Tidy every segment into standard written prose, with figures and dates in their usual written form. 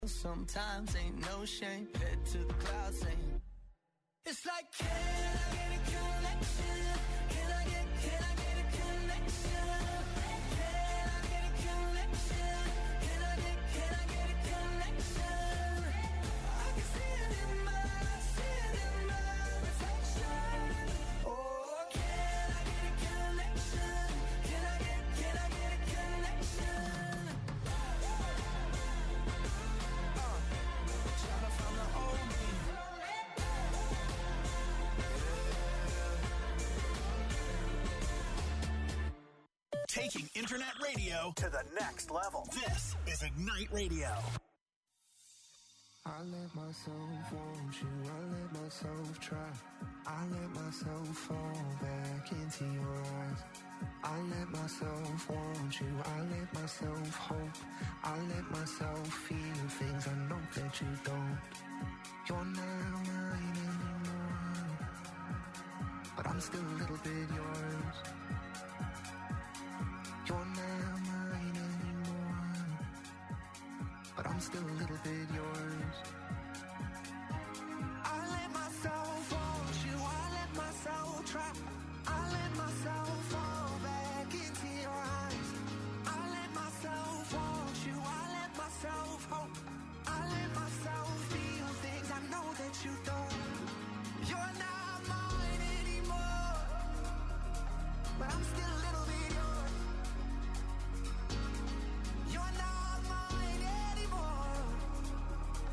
Sometimes ain't no shame. Head to the clouds saying, it's like, can I get a connection? Can I get a connection? Can I get a connection? Can I get a connection? I can see it in my reflection. Oh, can I get a connection? Can I get a connection? Trying to find the old me. Taking internet radio to the next level. This is Ignite Radio. I let myself want you, I let myself try. I let myself fall back into your eyes. I let myself want you, I let myself hope. I let myself feel things I know that you don't. You're not mine anymore, but I'm still a little bit yours. You're not mine anymore, but I'm still a little bit yours. I let myself want you, I let myself try. I let myself fall back into your eyes. I let myself want you, I let myself hope. I let myself feel things I know that you don't. You're not mine anymore, but I'm still a little bit yours. You're not mine anymore,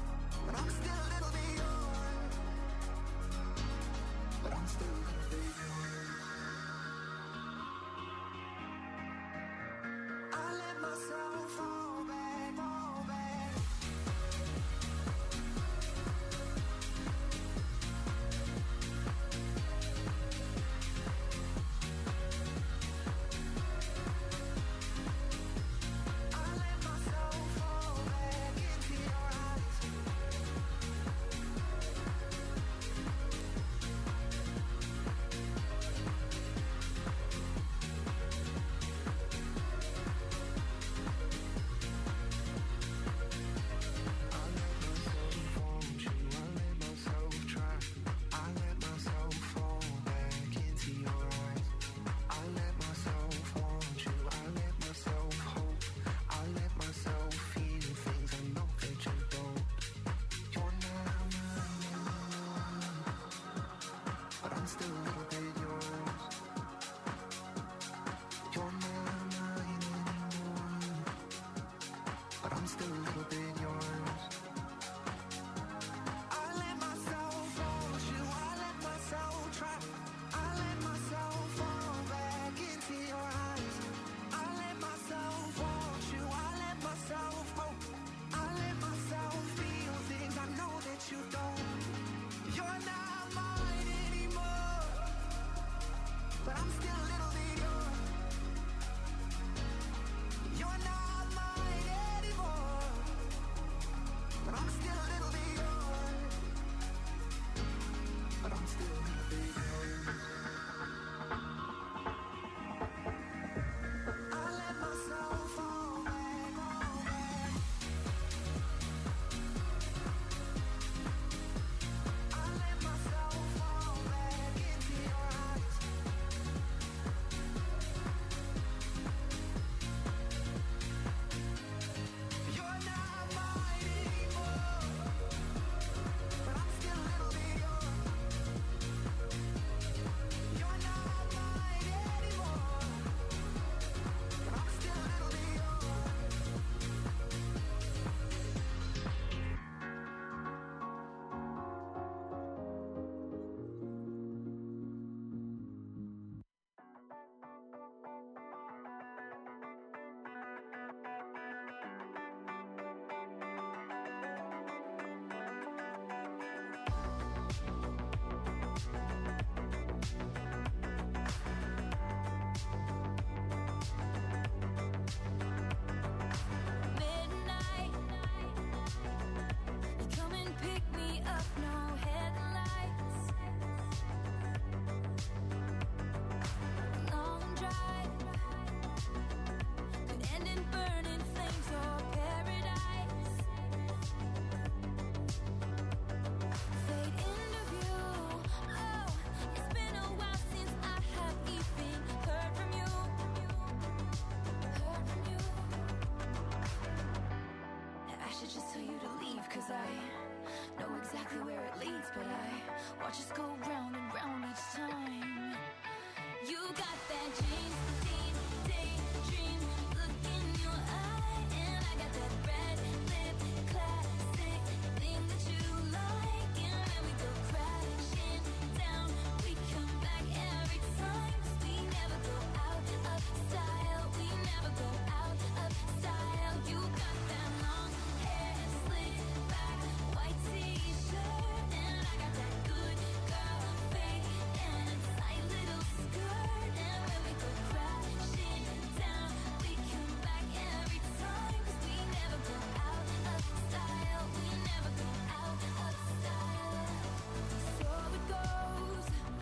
to just tell you to leave, cause I know exactly where it leads, but I watch us go round and round each time. You got that dream, daydream look in your eye, and I got that red lip classic thing that you like, and when we go crashing down, we come back every time, 'cause we never go out of style, we never go out of style. You got that long hair slicked back, white t-shirt, and I got that good girl fade and tight little skirt, and when we go crashing down, we come back every time, 'cause we never go out of style, we never go out of style. So it goes,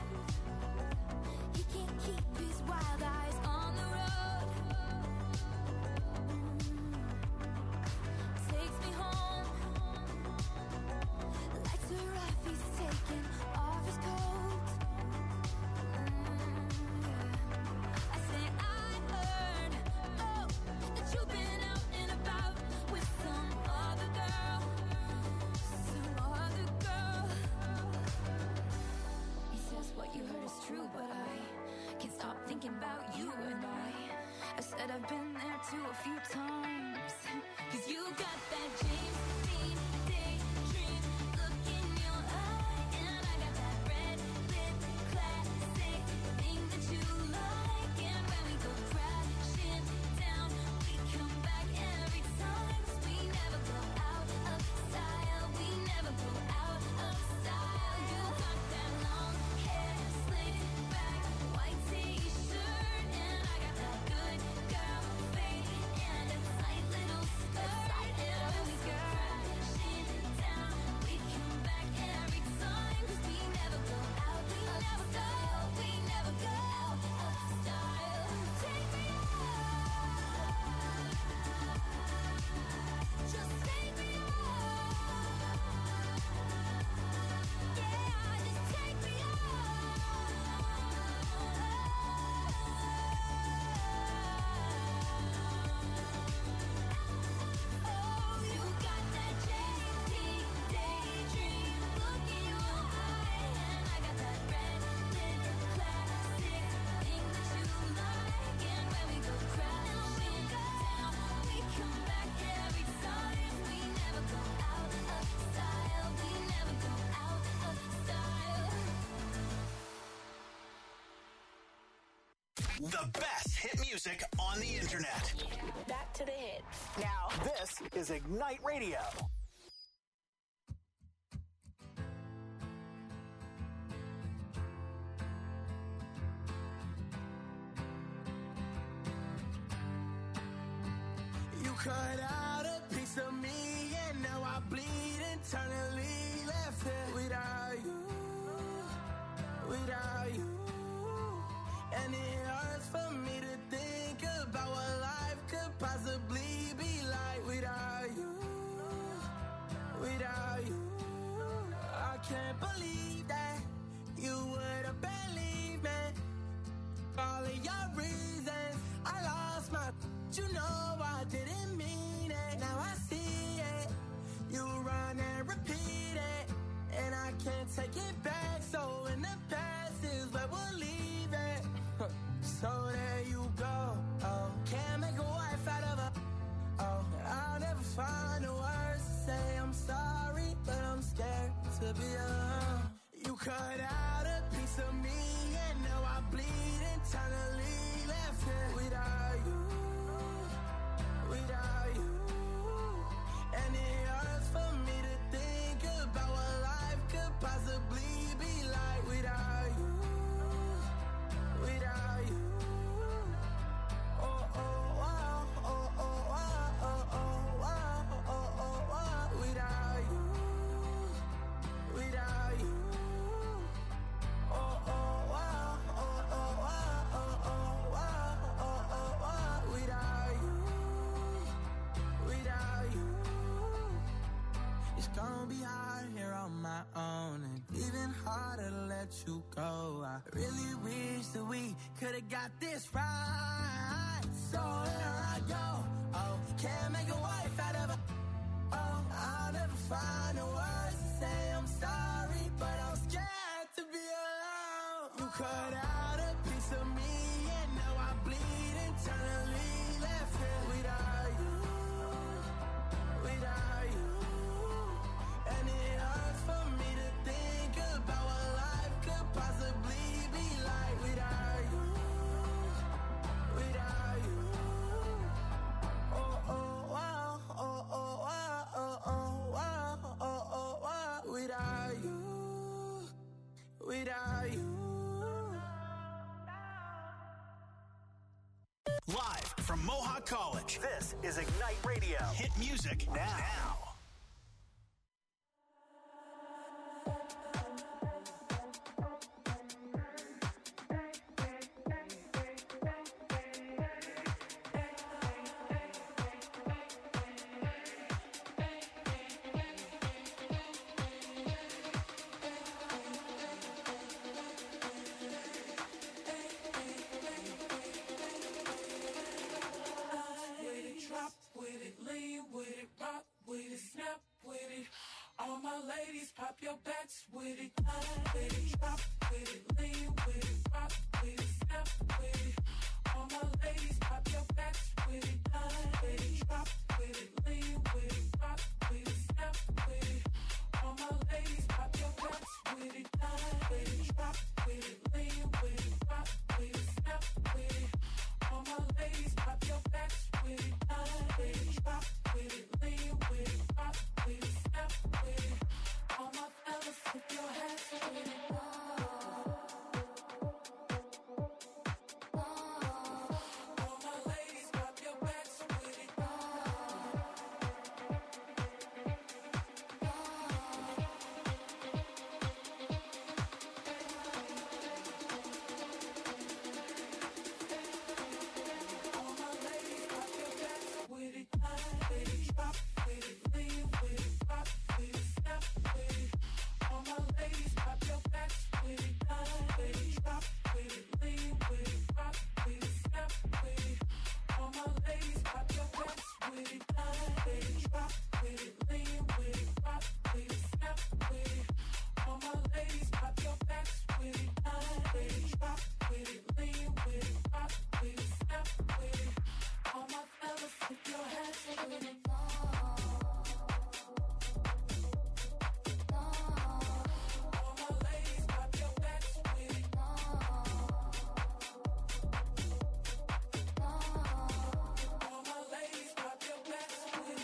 he can't keep his wild eyes on the road. Takes me home, lights are off, he's taking off his coat. I say I heard, oh, that you've been out and about with some other girl, some other girl. He says what you heard is true, but I can't stop thinking about you, and I said I've been there too a few times, 'cause you got that James Dean daydream look in your eye, and I got that red lip classic thing that you like, and when we go crashing down, we come back every time, 'cause we never go out of style, we never go out of style. You got that long hair slicked back, white t-shirt, and I got that good girl fade and a tight little skirt, and when we go crashing down, we come back every time, 'cause we never go out of style, we never go out of style. Take me out, just take me out, yeah, just take me out. Oh, you got that JT daydream look in your eye, and I got that red lip classic thing that you like, and when we go crashing down, we come back every time, we never go out of style, we never go out of style. The best hit music on the internet. Back to the hits. Now, this is Ignite Radio. You cut out a piece of me, and now I bleed internally. Left here without you, without you. And it hurts for me to think about what life could possibly be like without you, without you. I can't believe that you would have believed me. All of your reasons, I lost my, you know I didn't mean it. Now I see it, you run and repeat it, and I can't take it back. So in the past is where we'll leave it. So there you go. Oh, can't make a wife out of her. Oh, I'll never find the words to say I'm sorry, but I'm scared to be alone. You cut out a piece of me, and now I bleed internally. Left here without you, without you. And it hurts for me to think about what life could possibly be like without you, without you. Oh, oh, wow, oh, oh, wow, oh, oh, wow, oh, oh, wow, without you, without you. Oh, oh, wow, oh, oh, wow, oh, oh, wow, oh, oh, wow, without you, without you. It's gonna be hard here on my own, and even harder to let you go. I really wish that we could've got this right. So here I go. Oh, can't make a wife out of her. I'll never find the words to say I'm sorry, but I'm scared to be alone. You cut out a piece of me, and now I bleed internally. Left here without you, without you. And it hurts for me to think about what life could possibly be like without you, without you. Oh, oh, wow, oh, oh, wow, oh, oh, wow, oh, oh, wow. Without you, without you. Live from Mohawk College, this is Ignite Radio. Hit music now. Drop with it, lean with it, rock with it, snap with it. All my ladies, pop your backs with it. With it, drop with it, lean with it, rock with it, snap with it. All my ladies, pop your backs with it. With it, drop with it, lean with it, rock with it, snap with it. All my ladies, pop your backs with it. With it, drop with it, lean with it, rock with it, snap with it. All my ladies, pop your backs with it. With it, drop with it, lean with it, rock with it, snap with it. All my fellas, put your hands with it. All my ladies, pop your backs with it. All my ladies, pop your backs with it. With it, drop with it, lean with it, rock with it, snap with it. All my ladies, pop your backs with it. With it, drop with it, lean with it, rock with it, snap with it. All my ladies, pop your backs with it. With it, drop with it, lean with it, rock with it, snap with it. All my ladies, pop your backs with it. With it, drop with it, lean with it, rock with it, snap with it. All my fellas, put your hands with it. All my ladies, pop your backs with it. All my ladies, pop your backs with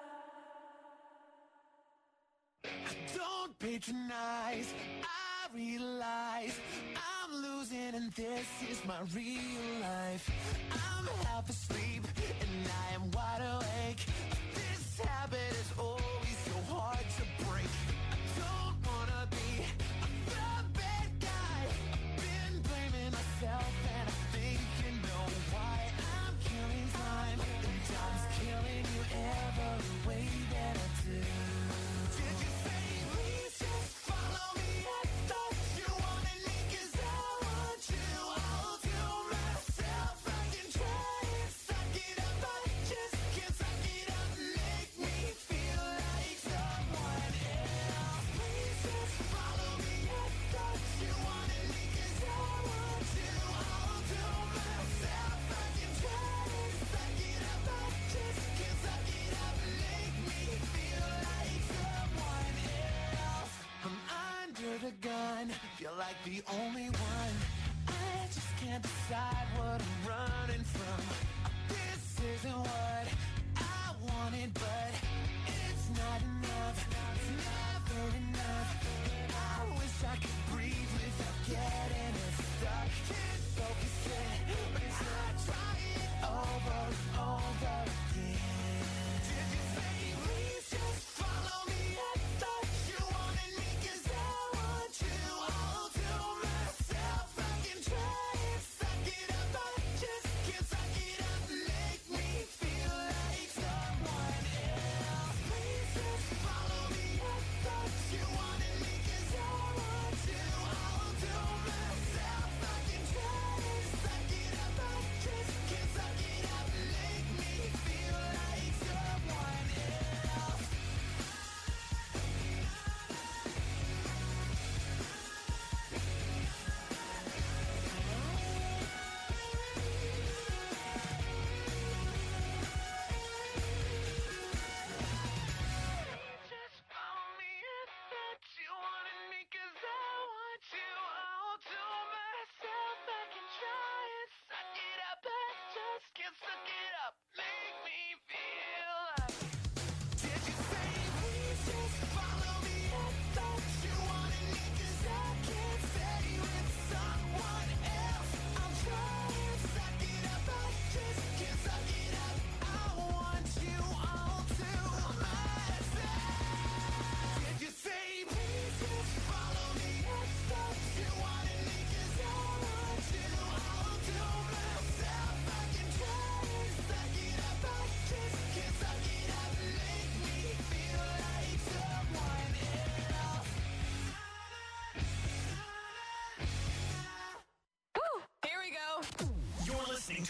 it. Don't patronize, I realize I'm losing and this is my real life. I'm half asleep and I am wide awake. This habit is always so hard to break. I don't wanna be the bad guy. I've been blaming myself and I think you know why. I'm killing time and time's killing you every way that I do. Did you say please just follow me? I thought you wanted me 'cause I want you. I'll do myself. I can try and suck it up. I just can't suck it up. Make me feel like someone else. Please just follow me. I thought you wanted me 'cause I want you. I'll do myself. I can try and suck it up. I just can't suck it up. Make me feel like someone else. I'm under the gun, feel like the only one. I just can't decide what I'm running from. This isn't what I wanted, but it's not enough. It's never enough. I wish I could breathe without getting it stuck. Can't focus it, but I try it over and over again. Did you say please just follow me? I thought you wanted me 'cause I want you. I'll do myself. I can try and suck it up. I just can't suck it up. Make me feel like someone else. Please just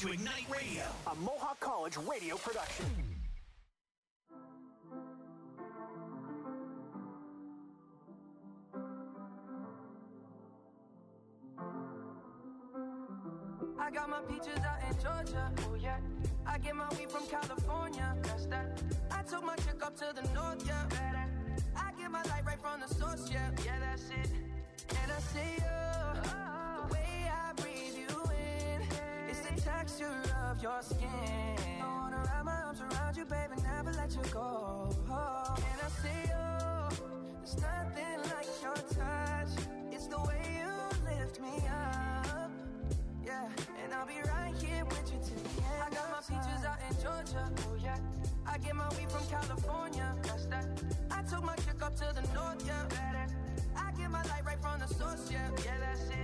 to Ignite Radio, a Mohawk College radio production. I got my peaches out in Georgia, oh yeah. I get my weed from California, that's that. I took my chick up to the north, yeah. I get my light right from the source, yeah. Yeah, that's it. And I see you, the way I breathe you in, it's the texture of your skin. I wanna wrap my arms around you, baby, never let you go. Oh, and I see you, there's nothing like your touch. It's the way you lift me up. Yeah, and I'll be right here with you till the end. I got my peaches out in Georgia, oh yeah. I get my weed from California, that's that. I took my chick up to the north, yeah. I get my light right from the source, yeah. Yeah, that's it.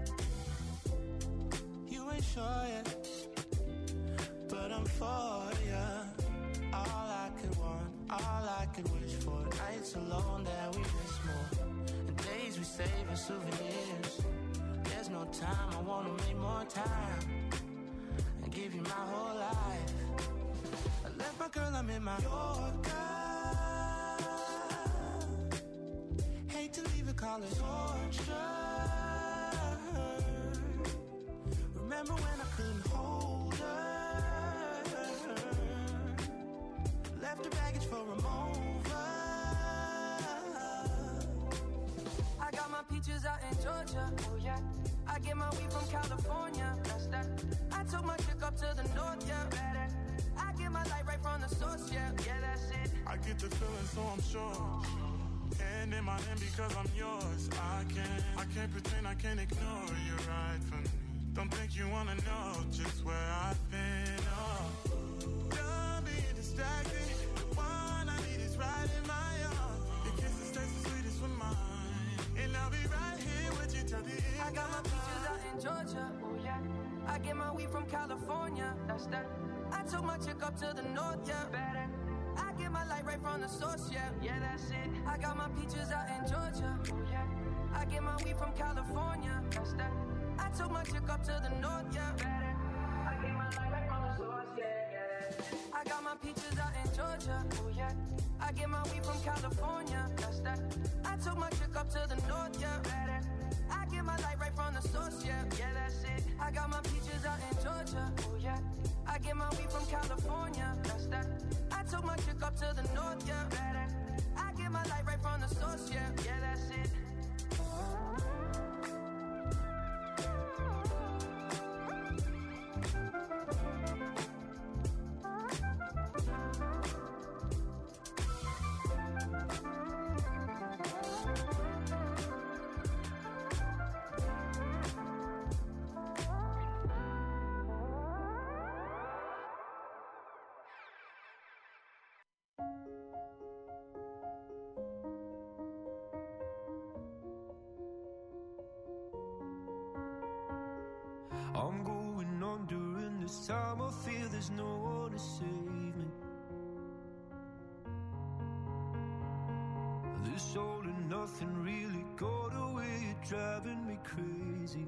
You ain't sure yet, but I'm for ya. All I could want, all I could wish for. Nights alone that we miss more, and days we save as souvenirs. There's no time, I wanna make more time and give you my whole life. I left my girl, I'm in my Yorker. Hate to leave it, call it torture. Remember when I couldn't hold her? Left her baggage for a mover. I got my peaches out in Georgia, oh yeah. I get my weed from California, that's that. I took my chick up to the north, yeah. I get my light right from the source, yeah. Yeah, that's it. I get the feeling, so I'm sure. Hand in my hand because I'm yours. I can't pretend, I can't ignore you right from me. Don't think you wanna know just where I've been. Oh, done being distracted. The one I need is right in my arms. Your kisses taste the sweetest with mine, and I'll be right here with you till the end. I got my peaches out in Georgia, oh yeah. I get my weed from California, that's that. I took my chick up to the north, yeah. I get my light right from the source, yeah. Yeah, that's it. I got my peaches out in Georgia, oh yeah. I get my weed from California, that's that. I took my chick up to the north, yeah. I get my light right from the source, yeah. I got my peaches out in Georgia, oh yeah. I get my weed from California, that's that. I took my chick up to the north, yeah. I get my light right from the source, yeah. Yeah, that's it. I got my peaches out in Georgia, oh yeah. I get my weed from California, that's that. I took my chick up to the north, yeah. I get my light right from the source, yeah. Yeah, that's it. I'm going on during this time. I feel there's no one to save me. This all and nothing really got away, driving me crazy.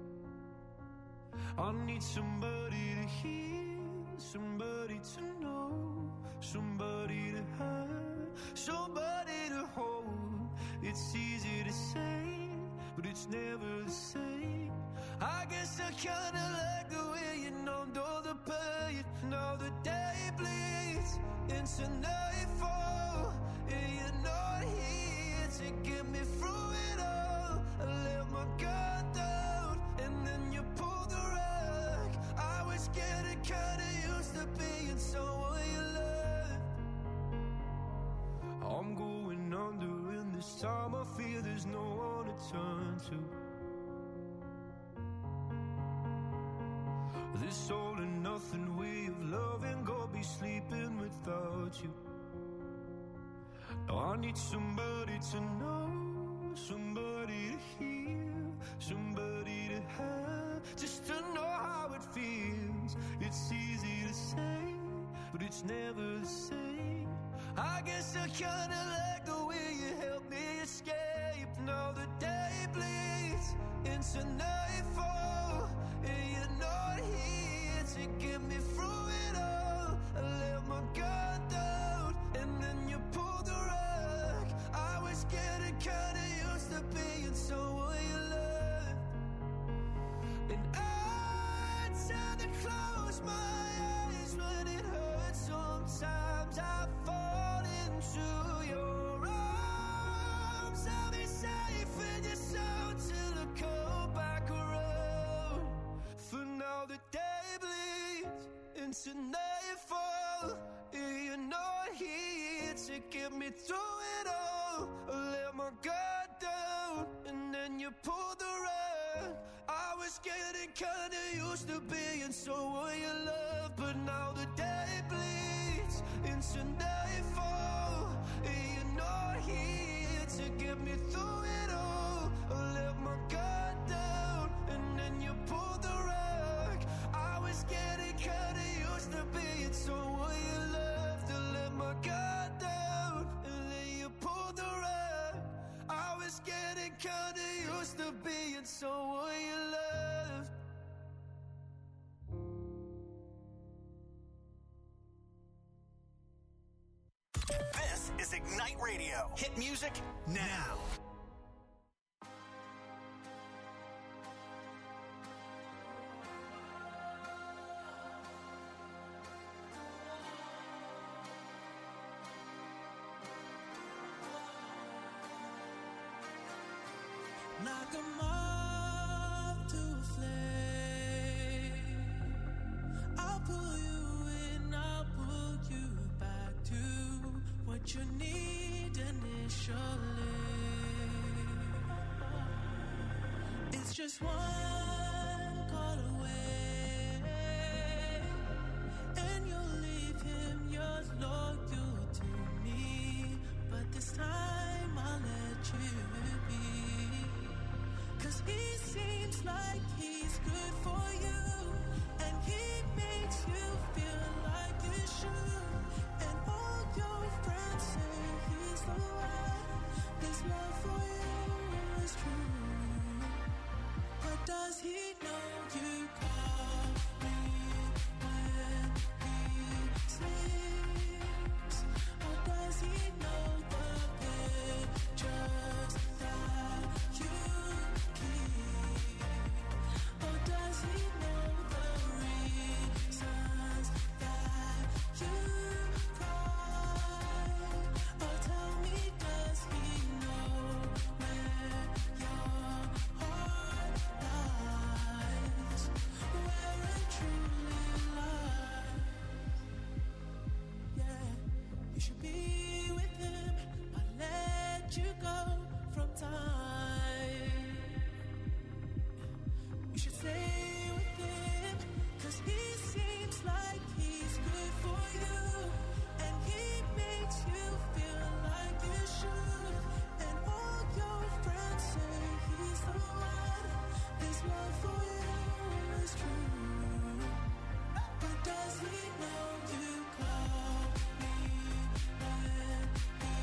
I need somebody to hear, somebody to know, somebody to have, somebody to hold. It's easy to say, but it's never the same. I guess I kinda like the way you numbed all the pain. Now the day bleeds into nightfall, and you're not here to get me through it all. I let my guard down, and then you pulled the rug. I was getting kinda used to being someone you loved. I'm going under, and this time I feel there's no one to turn to. This all and nothing way of loving, go be sleeping without you. Now I need somebody to know, somebody to hear, somebody to have, just to know how it feels. It's easy to say, but it's never the same. I guess I kinda like the way you help me escape. Now the day bleeds into nightfall, and you're not here to get me through it all. I let my guard down, and then you pulled the rug. I was getting kinda used to being someone you loved, and I tend to close my eyes when it hurts. Sometimes I fall into your arms. I'll be safe in your soul till I come back around. For now the day bleeds into nightfall, and you're not here to get me through it all. I let my guard down, and then you pulled the rug. I was getting kinda used to being someone you love, but now the day bleeds into nightfall, and you're not here to get me through it all. I let my guard down, and then you pulled the rug. I was getting kinda used to being someone you loved. I let my guard down, and then you pulled the rug. I was getting kinda used to being someone you loved. This is Ignite Radio. Hit music now. Knock 'em off to a flame. I'll pull you in, I'll pull you back to what you need initially. It's just one call away, and you'll leave him yours loyal to me. But this time I'll let you be. 'Cause he seems like he's good for you, and he makes you feel like you should. And all your friends say he's the one. His love for you is true. But does he know you call me when he sleeps? Or does he know the pictures that you keep? Or does he know the reasons that you cry? Or tell me, does he know where your heart lies? Where it truly lies? Yeah, you should be with him, but let you go from time. You should stay with him, 'cause he seems like he's good for you, and he makes you feel like you should. And all your friends say he's the one. His love for you is true. But does he know you call me when he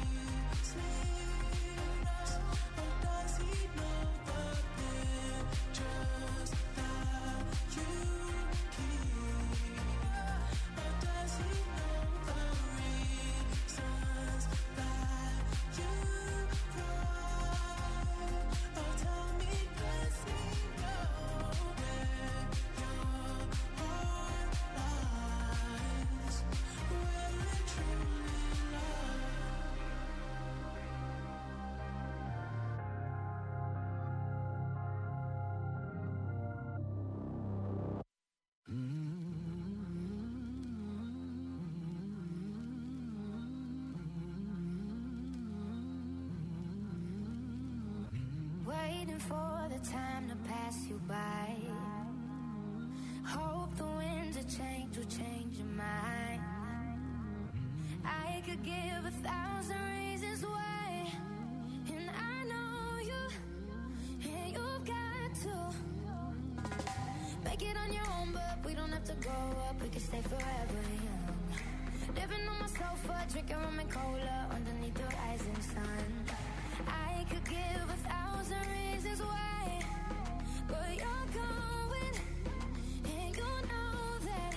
sleeps? Or does he know the pictures that you keep? Or does he know the reasons that you cry? Or tell me, does he know where your heart lies? Where it truly lies? Waiting for the time to pass you by. Hope the winds of change will change your mind. I could give 1,000 reasons why, and I know you, and you've got to make it on your own. But we don't have to grow up, we can stay forever young. Living on my sofa, drinking rum and cola underneath the rising sun. I could give 1,000 reasons why, but you're going, and you know that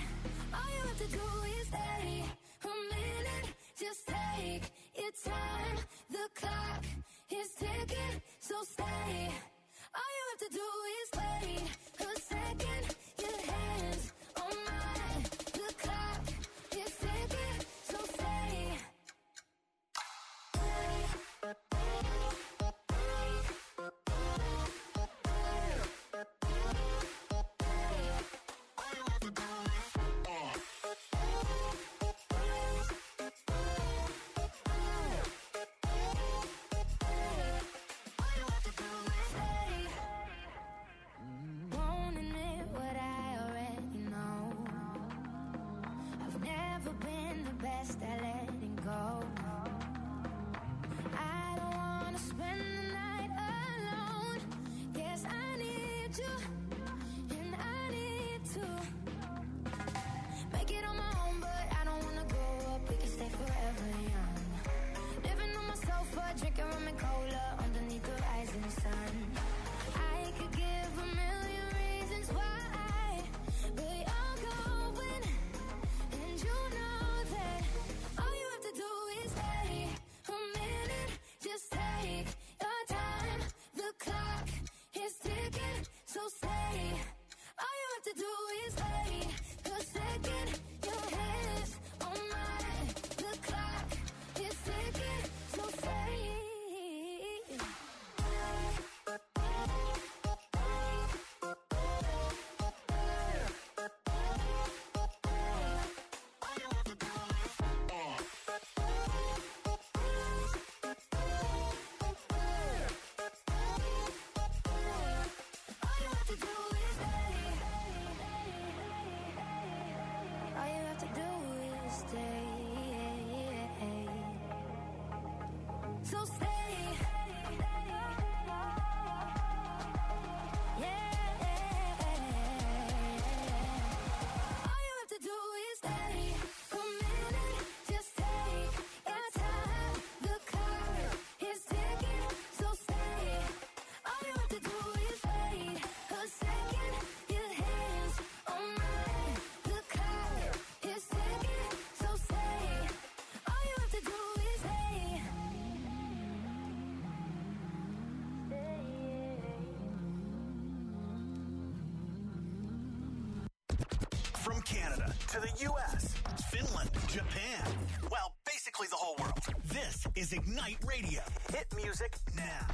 So stay. All you have to do is wait a second. Your hands on mine. The clock is ticking. So stay. Won't admit what I already know. I've never been the best at letting go. I don't wanna spend the night alone. Yes, I need you, and I need to make it on my own, but I don't wanna grow up. We can stay forever young. Living on my sofa, drinking rum and cola underneath the rising sun. I could give a million reasons why, but you're going, and you know that all you have to do is stay a minute. Just take your time. The clock is ticking, so stay. All you have to do is wait a second. Your hands on mine. The clock is ticking, so stay. All you have to do is stay. All you have to do is stay. So stay. Yeah. All you have to do is stay a minute. Just take your time. The clock is ticking, so stay. All you have to do is wait a second. Your hands on mine. The clock is ticking, so stay. All you have to do is stay. From Canada to the U.S., Finland, Japan. Well, basically the whole world. This is Ignite Radio. Hit music now.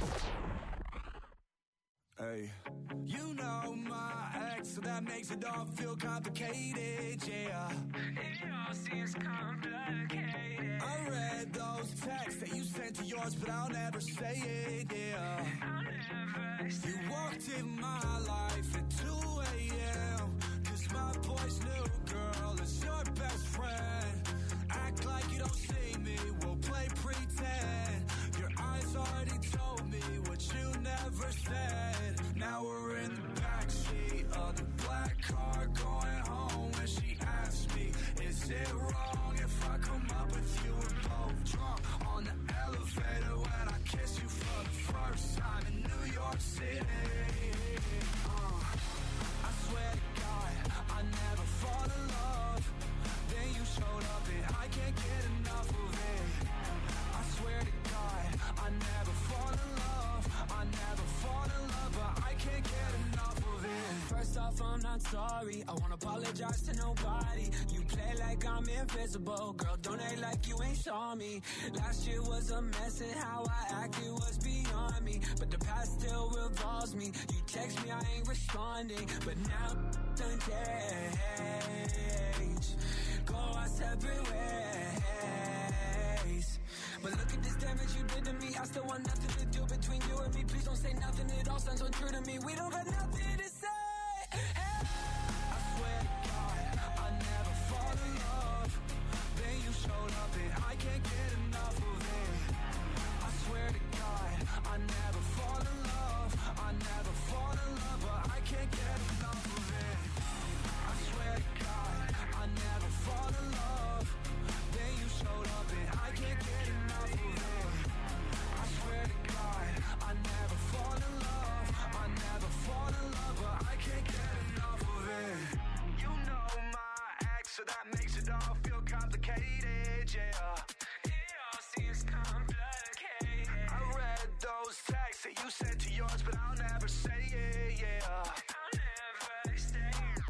Hey, you know my ex, so that makes it all feel complicated, yeah. It all seems complicated. I read those texts that you sent to yours, but I'll never say it, yeah. I'll never say it. You walked in my life at 2 a.m. Cause my boy's new girl is your best friend. Act like you don't see me, we'll play pretend. Your eyes already told me what you never said. Now we're in the backseat of the black car going home. When she asks me, is it wrong if I come up with you? We're both drunk on the elevator when I kiss you for the first time in New York City. I swear to God, I never fall in love. Then you showed up and I can't get enough of it. I swear to God, I never fall in love. I never fall in love, but I can't get enough of it. First off, I'm not sorry. I won't apologize to nobody. You play like I'm invisible. Girl, don't act like you ain't saw me. Last year was a mess and how I acted was beyond me. But the past still revolves me. You text me, I ain't responding. But now done change. Go our separate ways. But look at this damage you did to me. I still want nothing to do between you and me. Please don't say nothing, it all sounds so true to me. We don't got nothing to say. Hey. I swear to God, I never fall in love. Then you showed up and I can't get enough of it. I swear to God, I never fall in love. I never fall in love, but I can't get enough of it. I swear to God, I never fall in love. Then you showed up and I can't get enough of it. I swear to God, I never fall in love. I never fall in love. said to yours, but I'll never say it, yeah. I'll never stay.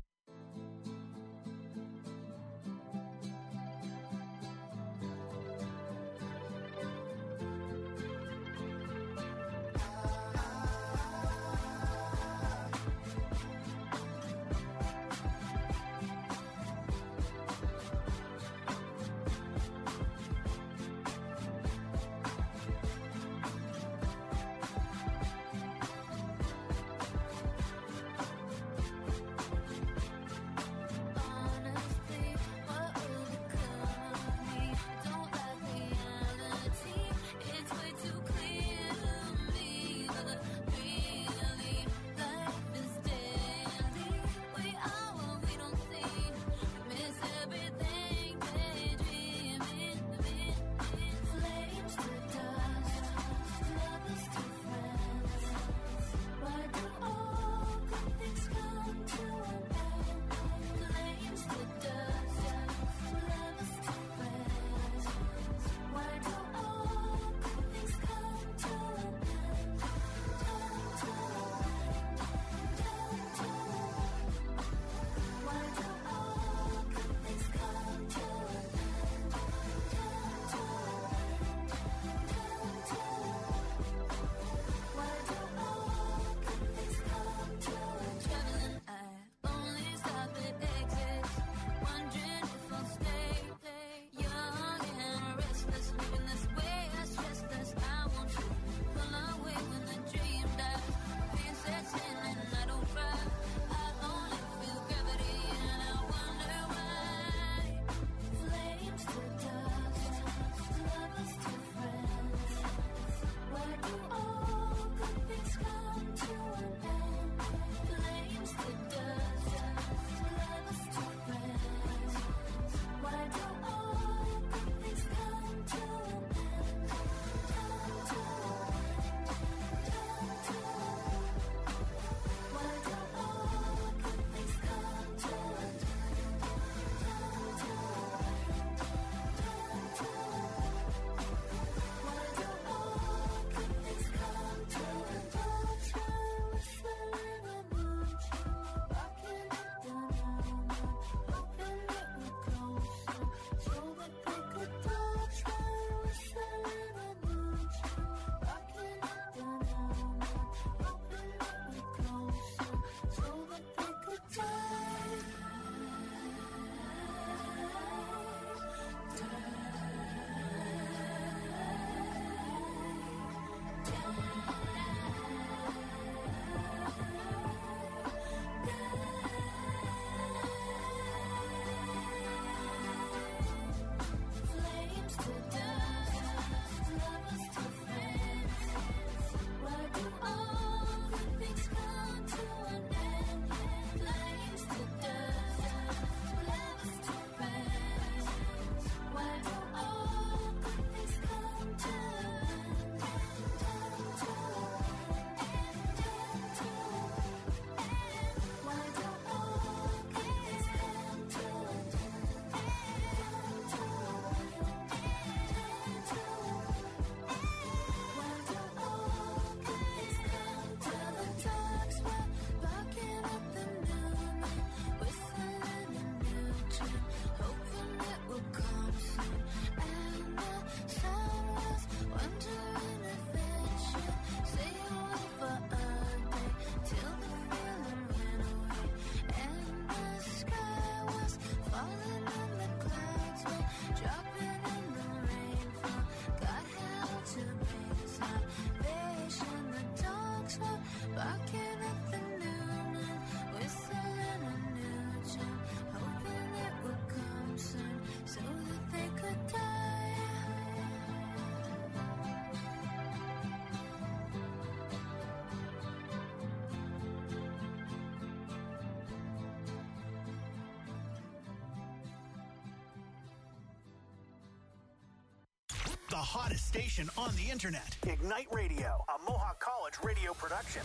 The hottest station on the internet. Ignite Radio, a Mohawk College radio production.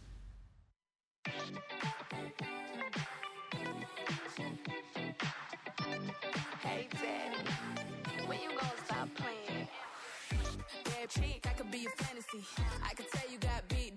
Hey, Daddy, when you gonna stop playing? Bad chick, I could be a fantasy. I could tell you got beat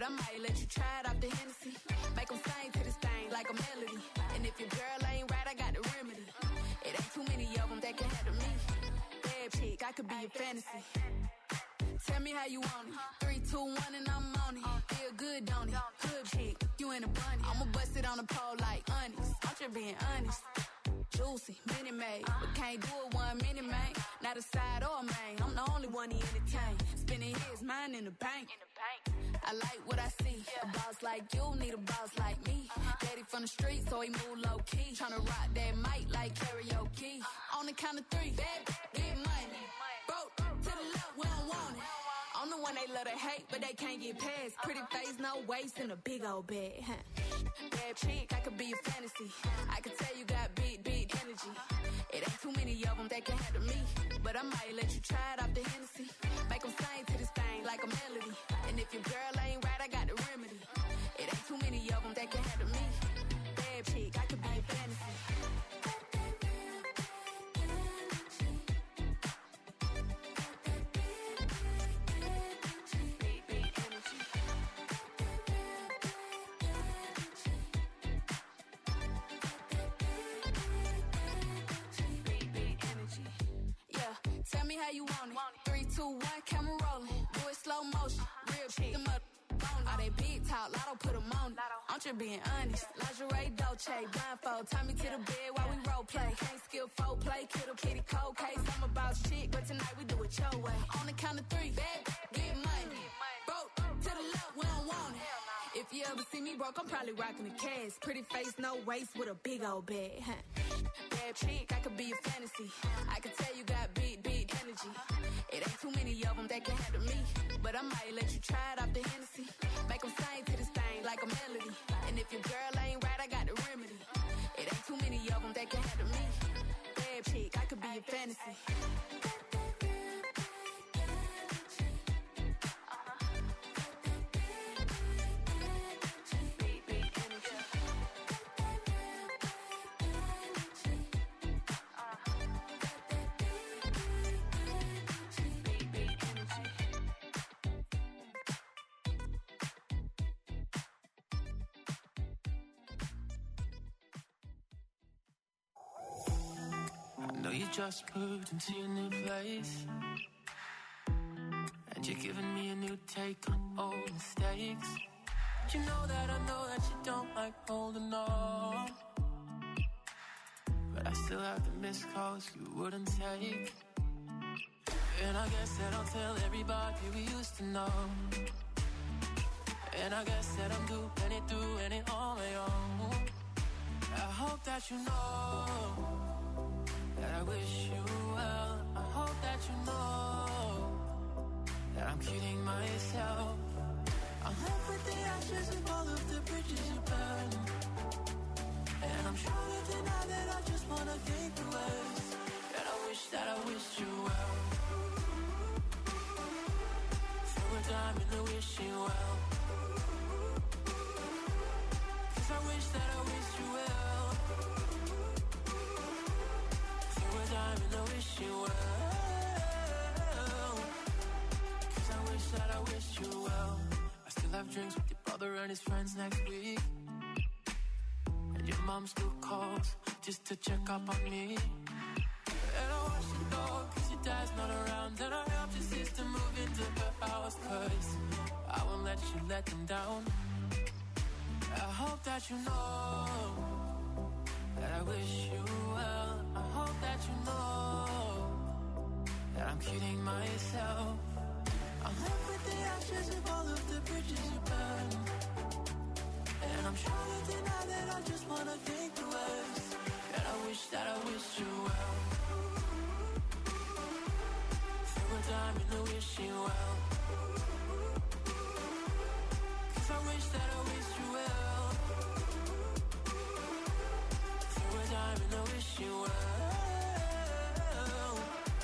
but I might let you try it off the Hennessy. Make them sing to this thing like a melody. And if your girl ain't right, I got the remedy. It ain't too many of them that can handle me. Bad chick, I could be your fantasy. Tell me how you want it. 3, 2, 1, and I'm on it. Feel good, don't it? Hood chick, you in a bunny. I'ma bust it on the pole like honest. I'm just being honest. Juicy, mini made, but can't do it 1 minute, man. Not a side or a main. I'm the only one he entertain. Spending his mind in the bank. I like what I see. A boss like you need a boss like me. Daddy from the street, so he move low key. Tryna rock that mic like karaoke. On the count of 3, bad, get money. Broke to the left, we don't want it. I'm the one they love to hate, but they can't get past. Pretty face, no waist, and a big old bag. Bad chick, I could be your fantasy. I could tell you got big energy. It ain't too many of them that can handle me. But I might let you try it off the Hennessy. Make them sing to this thing like a melody. And if your girl ain't right, I got the remedy. It ain't too many of them that can handle me. Bad chick, I could be your fantasy. Tell me how you want it. 3, 2, 1, camera rolling. Do it slow motion. Real chick. Them up. All they big talk, Lotto put them on it. I'm just being honest. Lingerie, Dolce, blindfold. Tie me to the bed while we role play. Can't skill folk play. Kiddo, kitty, cold case. I'm about shit, but tonight we do it your way. On the count of 3, bad, get money. Broke to the left, we don't want it. If you ever see me broke, I'm probably rocking the cash. Pretty face, no waist, with a big old bag. Bad chick, I could be your fantasy. I could tell you got big energy. It ain't too many of them that can handle me. But I might let you try it off the Hennessy. Make them sing to this thing like a melody. And if your girl ain't right, I got the remedy. It ain't too many of them that can handle me. Bad chick, I could be your fantasy. You just moved into your new place, and you're giving me a new take on old mistakes. You know that you don't like holding on, but I still have the missed calls you wouldn't take. And I guess that I'll tell everybody we used to know. And I guess that I'm doing it on my own. I hope that you know that I wish you well. I hope that you know that I'm kidding myself. I'm left with the ashes of all of the bridges you burned, and I'm trying to deny that I just wanna think the worst. And I wish you well. Throw a dime in the wishing well. 'Cause I wish you well. Time and I wish you well. 'Cause I wish you well. I still have drinks with your brother and his friends next week, and your mom still calls just to check up on me. And I watch you go 'cause your dad's not around, and I helped your sister move into her house 'cause I won't let you let them down. I hope that you know that I wish you well. I hope that you know that I'm kidding myself. I'm left with the ashes of all of the bridges you burned, and I'm trying to deny that I just wanna think the worst. And I wish you well. Throw a dime in the wishing well. 'Cause I wish you well. Throw a dime in the wishing well.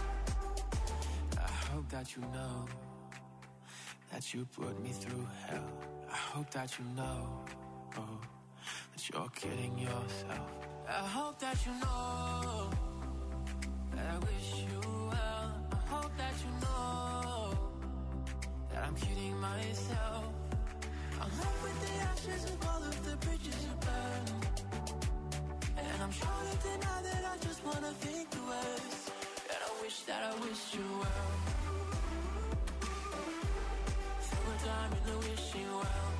I hope that you know that you put me through hell. I hope that you know that you're kidding yourself. I hope that you know that I wish you well. I hope that you know that I'm kidding myself. wish you well. Throw a dime in the wishing well.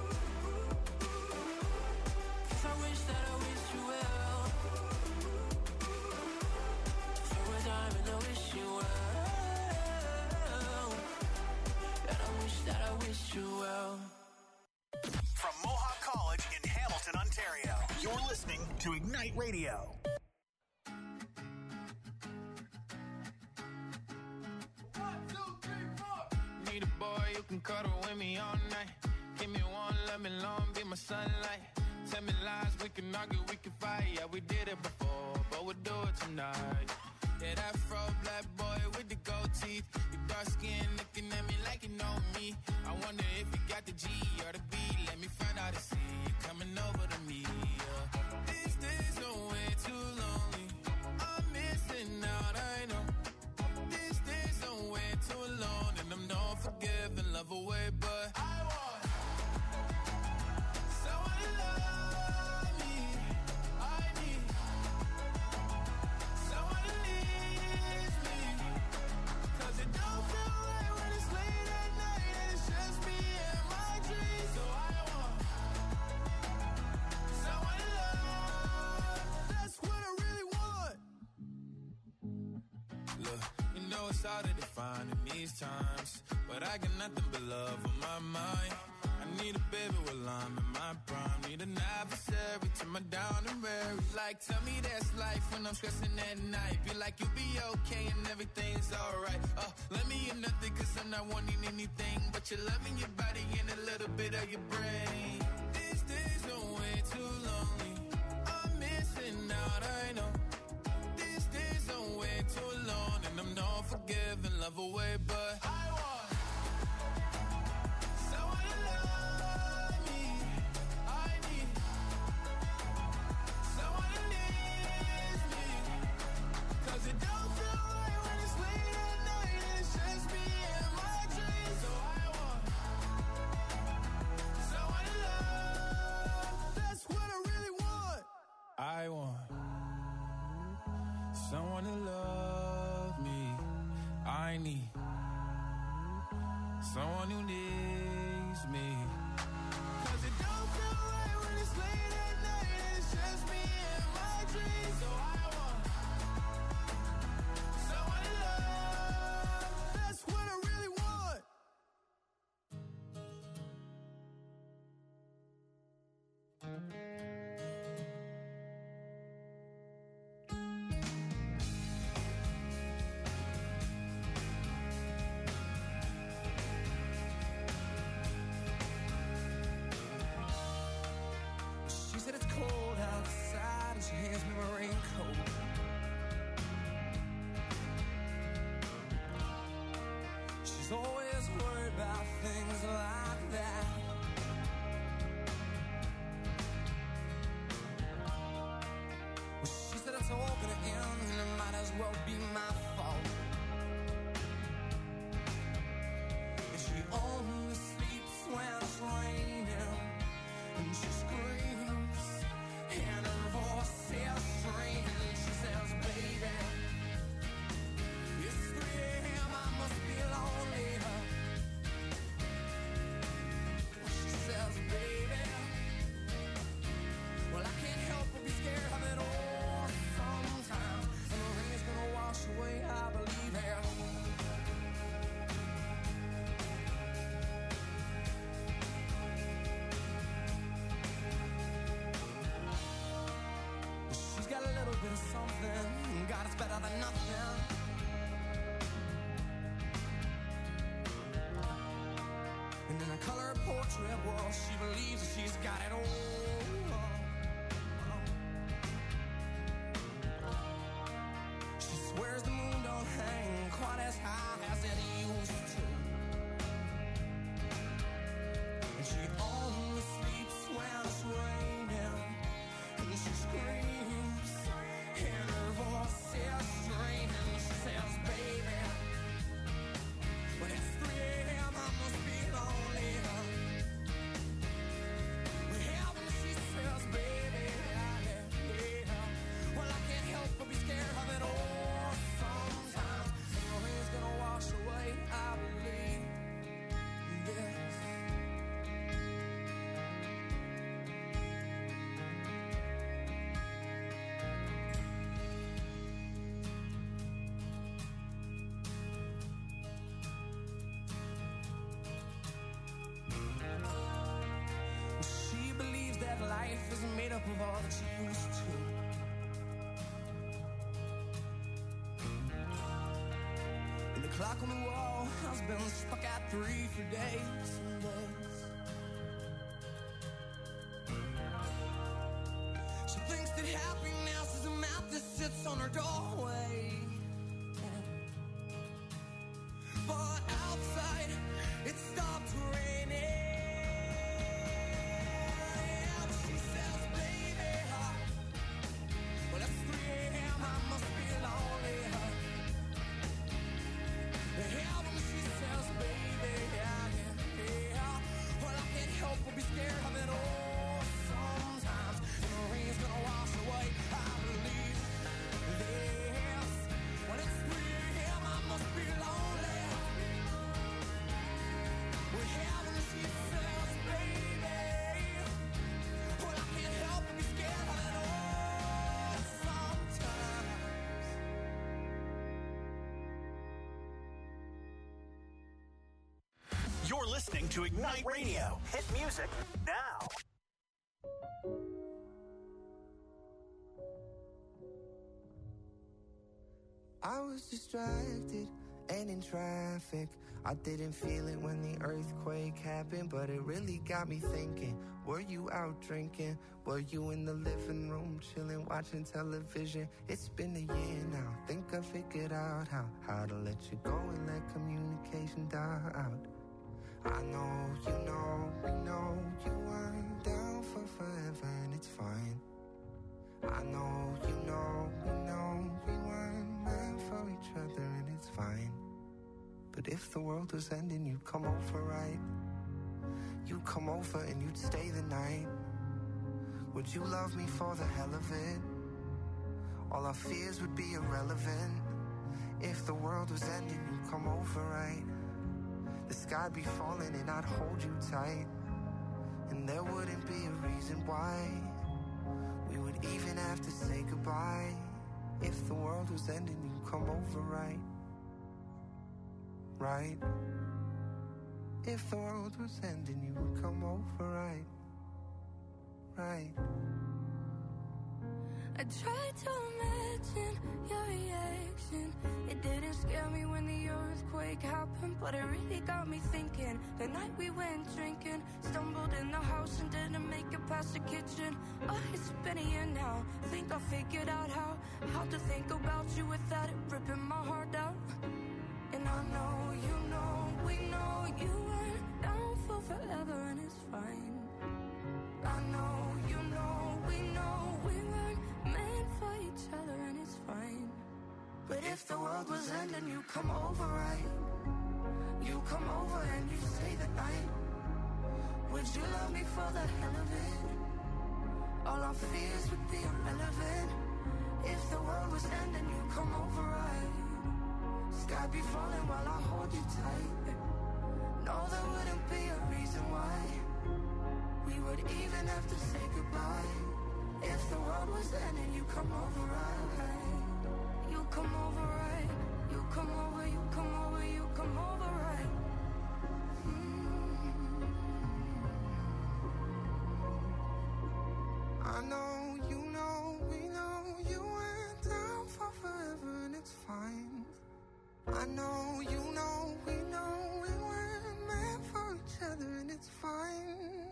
'Cause I wish that I wish you well. Throw a dime in the wishing well. And I wish that I wish you well. From Mohawk College in Hamilton, Ontario, you're listening to Ignite Radio. Need a boy who can cuddle with me all night. Give me one, let me long, be my sunlight. Tell me lies, we can argue, we can fight. Yeah, we did it before, but we'll do it tonight. Yeah, that fro black boy with the gold teeth. Your dark skin looking at me like you know me. I wonder if you got the G or the B. Let me find out and see you coming over to me. Yeah. These days are way too lonely. I'm missing out, I know. These days are way too alone, and I'm not forgiving, love away, but I want someone to love me. I need someone to leave me. 'Cause it don't feel right when it's late at night and it's just me and my dreams. So I want someone to love. That's what I really want. Look, you know it's hard to define in these times, but I got nothing but love on my mind. I need a baby while I'm in my prime. Need an adversary to my down and weary. Like, tell me that's life when I'm stressing at night. Be like, you'll be okay and everything's alright. Let me in nothing 'cause I'm not wanting anything but your love in your body and a little bit of your brain. These days are way too lonely. I'm missing out, I know. These days are way too alone, and I'm not forgiving, love away, but I want someone to love me. I need someone to leave me. 'Cause it don't feel right when it's late at night and it's just me and my dreams. So I want someone to love. That's what I really want. I want someone to love me. I need someone who needs me. 'Cause it don't feel right when it's late at night and it's just me and my dreams. So I want someone to love. That's what I really want. She said it's cold outside and she hands me my raincoat. She's always worried about things like that. Well, she said it's all gonna end and it might as well be my fault. And she only sleeps when it's raining. And she screams, and her voice is strange. She says, baby, it's 3 a.m., I must be lonely. She says, baby, well, I can't help but be scared of it all sometimes. And the rain is gonna wash away, I believe it. She's got a little bit of something. God, it's better than nothing. And in a color portrait, well, she believes that she's got it all. She swears the moon don't hang quite as high as it used to. And she only sleeps when it's raining. And she screams, and her voice is strange. And she says, baby, when it's 3 a.m., I must be lonely. Well, when she The clock on the wall has been stuck at 3 for days and days. She thinks that happiness is a map that sits on her doorway. But outside, it stopped raining. And she says, baby, well, it's 3 a.m., I must be lonely. Yeah, when she says, baby, yeah, well, I can't help but be scared of it all. Sometimes the rain's gonna wash away, I believe this. When it's 3 a.m., I must be lonely. Well, yeah, when she says, baby, well, I can't help but be scared of it all. Sometimes. You're listening to Ignite Radio. Hit music now. I was distracted and in traffic. I didn't feel it when the earthquake happened, but it really got me thinking. Were you out drinking? Were you in the living room chilling, watching television? It's been a year now. Think I figured out how to let you go and let communication die out. I know, you know, we know you weren't down for forever, and it's fine. I know, you know, we know we weren't meant for each other, and it's fine. But if the world was ending, you'd come over, right? You'd come over and you'd stay the night. Would you love me for the hell of it? All our fears would be irrelevant. If the world was ending, you'd come over, right? The sky'd be falling and I'd hold you tight. And there wouldn't be a reason why we would even have to say goodbye. If the world was ending, you'd come over, right? Right? If the world was ending, you would come over, right? Right? I tried to imagine your reaction. It didn't scare me when the earthquake happened, but it really got me thinking. The night we went drinking, stumbled in the house and didn't make it past the kitchen. Oh, it's been a year now. Think I figured out how to think about you without it ripping my heart out. And I know, you know, we know you weren't down for forever, and it's fine. I know, you know, we weren't meant for each other, and it's fine. But if the world was ending, you come over, right? You come over and you stay the night. Would you love me for the hell of it? All our fears would be irrelevant. If the world was ending, you come over, right? Sky be falling while I hold you tight. No, there wouldn't be a reason why we would even have to say goodbye. If the world was ending, you come over, right? You come over, right? You come over, you come over, you come over, right? I know, you know, we know you went down for forever, and it's fine. I know, you know, we weren't meant for each other, and it's fine.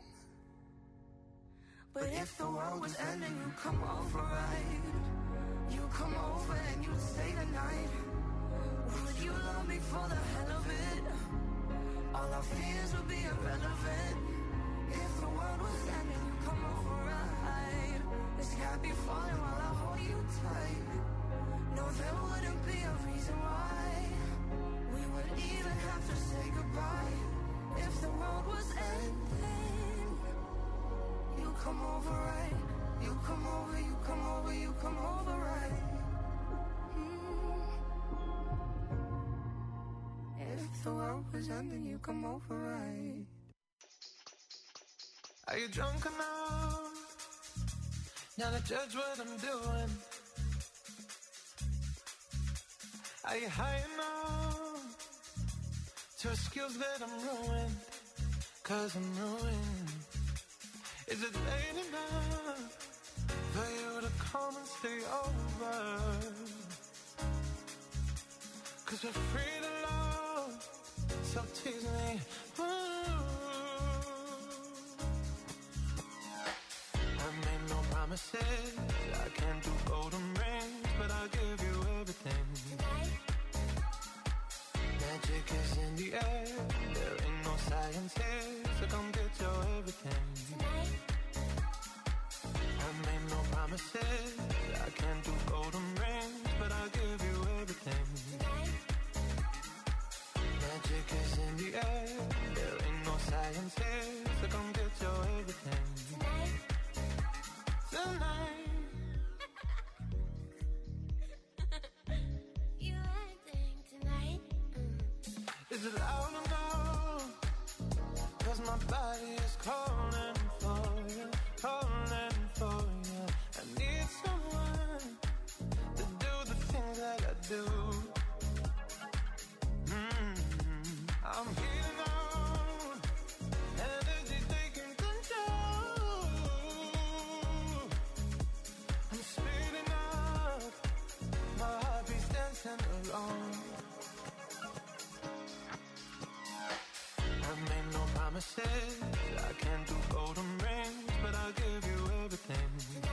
But if the world was ending, you come over, right? You come over and you stay the night. Would you love me for the hell of it? All our fears would be irrelevant. If the world was ending, you come over, right? The sky be falling while I hold you tight. No, there wouldn't be a reason why we would even have to say goodbye. If the world was ending, you come over, right? You come over, you come over, you come over, right? If the world was ending, you come over, right? Are you drunk enough now to judge what I'm doing? Are you high enough to excuse that I'm ruined? 'Cause I'm ruined. Is it late enough for you to come and stay over? 'Cause we're free to love so tease me. I made no promises, I can't do golden rings, but I'll give you everything. Magic is in the air, there ain't no science here, so come get your everything. I made no promises, I can't do golden rings, but I'll give you everything. Magic is in the air, there ain't no science here, so come get your everything. Tonight. You acting tonight? Is it loud or no? 'Cause my body is calling for you, calling for you. I need someone to do the things that I do. I'm heating on, energy taking control. I'm speeding up, my heart beats dancing along. I made no promises, I can't do golden rings, but I'll give you everything.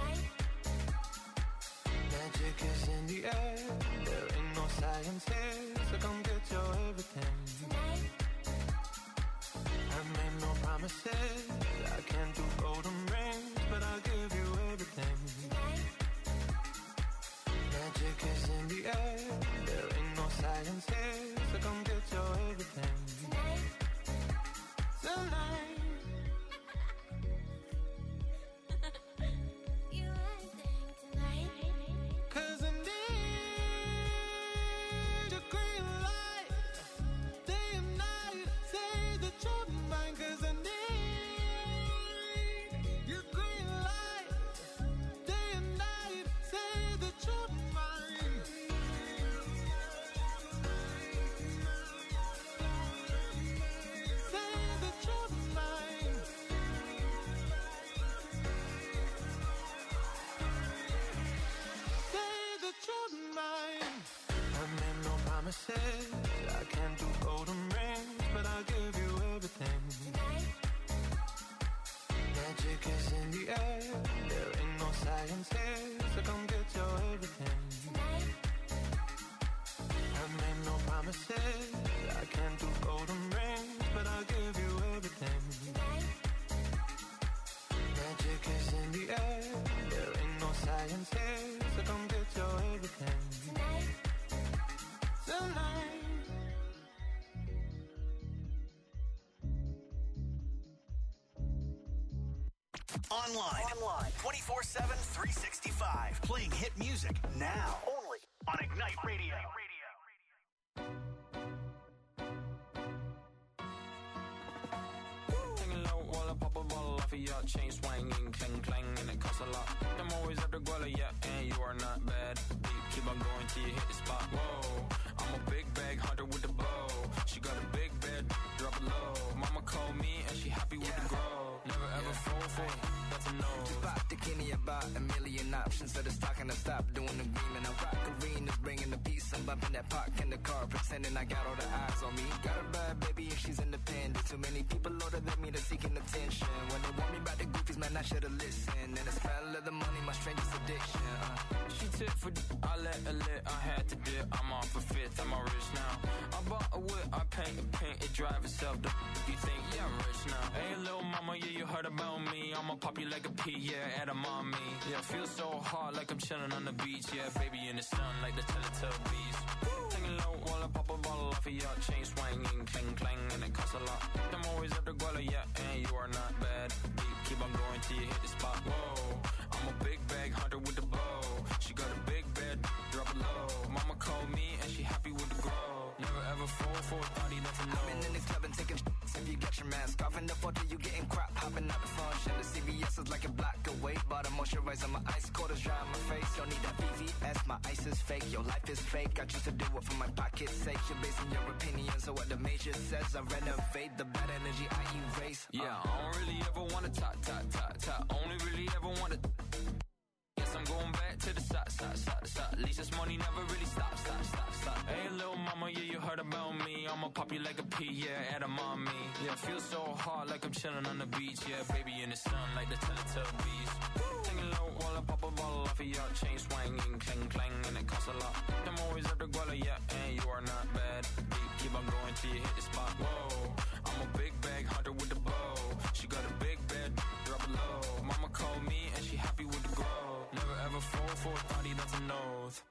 Magic is in the air, there ain't no science here, so come get your everything. I made no promises, I can't do golden rings, but I'll give you everything. Magic is in the air, there ain't no science here, so come get your everything. Tonight. You acting tonight? 'Cause I need your green light, day and night, say that you're mine. 'Cause I need your green light, day and night, say that you're mine. Say that you're mine. Say that you're mine. I made no promises, I can't do golden rings, but I'll give you everything. Magic is in the air, there ain't no science here, so come get your everything. I made no promises, I can't do golden rings, but I'll give you everything. Magic is in the air, there ain't no science here, so come get your everything. Tonight. Online. 24/7, 365. Playing hit music now. Only on Ignite Radio. Taking low while I pop a ball off of your chain swinging, clang clang, and it costs a lot. I'm always at the guala, yeah, and you are not bad. Deep, keep on going till you hit the spot. Whoa, I'm a big bag hunter with the bow. She got a big bed, drop it low. Mama called me and she happy with the grow. Never ever fall for it, that's a no. Just pop the Kenny about a million options. So the stock and I stop doing the green. And I rock arenas, bringing the peace. I'm bumping that park in the car, pretending I got all the eyes on me. Got a bad baby and she's independent. Too many people older than me, they're seeking attention. When they want me about the goofies, man, I should've listened. And the smell of the money, my strangest addiction. She took for I let her lit, I had to dip. I'm off for fifth, I'm all rich now. I bought a whip, I paint it drive itself. You think, yeah, I'm rich now. Hey, little mama, yeah, you heard about me. I'ma pop you like a pea, yeah, at a mommy. Yeah, feel so hot like I'm chilling on the beach. Yeah, baby in the sun like the Teletubbies. Taking low while I pop a bottle off of your chain swinging, clang clang, and it costs a lot. I'm always at the guala, yeah, and you are not bad. Deep, keep on going till you hit the spot. Whoa, I'm a big bag hunter with the bow. She got a big bed, drop it low. Mama called me and she happy with the grow. Never ever fall for a thotty, that's a no. I've been in the club and taking if you get your mask off in the photo, you getting crap. Hopping out the function, the CVS is like a block away. Bought a moisturizer, my ice cold is dry on my face. Don't need that VVS, my ice is fake. Your life is fake, I choose to do it for my pocket's sake. You're basing your opinions on what the major says. I renovate the bad energy, I erase. Yeah, I don't really ever wanna top. Only really ever wanna. Guess I'm I'm going back to the side. At least this money never really stops. Hey, little mama, yeah, you heard about me. I'ma pop you like a pea, yeah, at a mommy. Yeah, feel so hot like I'm chilling on the beach. Yeah, baby in the sun like the Teletubbies. Taking low while I pop a bottle off of your chain swinging, clang clang, and it costs a lot. I'm always at the guala, yeah, and you are not bad. Keep on going till you hit the spot. Whoa, I'm a big bag hunter with the bow. She got a big bed, drop it low. Mama called me and she happy with the grow. Never ever fall for a thotty, that's an oath.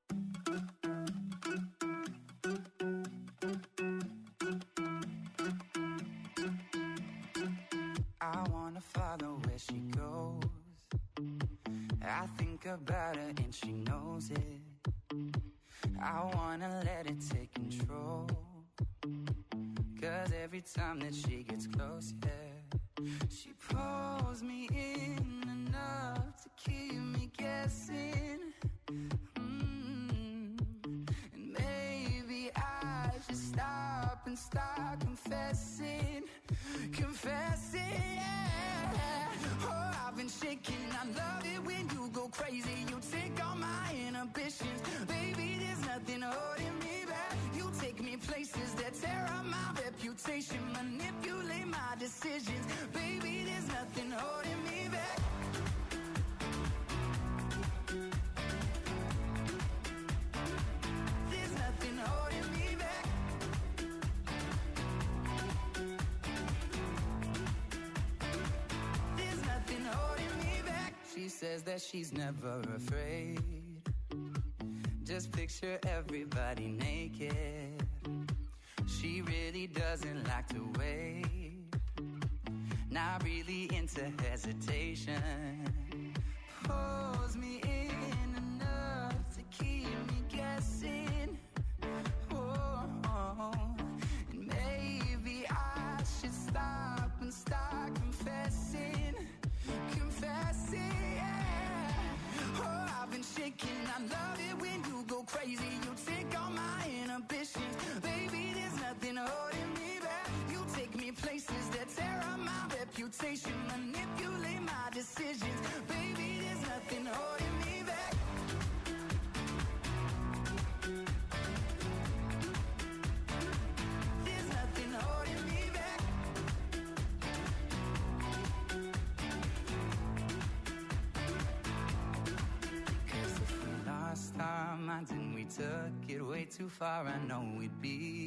I wanna follow where she goes. I think about her and she knows it. I wanna let it take control. Cause every time that she gets close, yeah, she pulls me in enough to keep me guessing. And maybe I should stop and start confessing, yeah. Oh, I've been shaking, I love it when you go crazy. You take all my inhibitions, baby, there's nothing holding me back. You take me places that tear up my reputation, manipulate my decisions, baby, there's nothing holding me back. There's nothing holding me back. There's nothing holding me back. She says that she's never afraid. Just picture everybody naked. She really doesn't like to wait. Not really into hesitation. Pulls me in enough to keep me guessing. Oh, and maybe I should stop and start confessing, yeah. Oh, I've been shaking, I love it when you go crazy. You take all my inhibitions, baby, there's nothing holding me back. You take me places that tear up my reputation, manipulate my decisions, baby, there's nothing holding me back. There's nothing holding me back. Cause if we lost our minds and we took it way too far, I know we'd be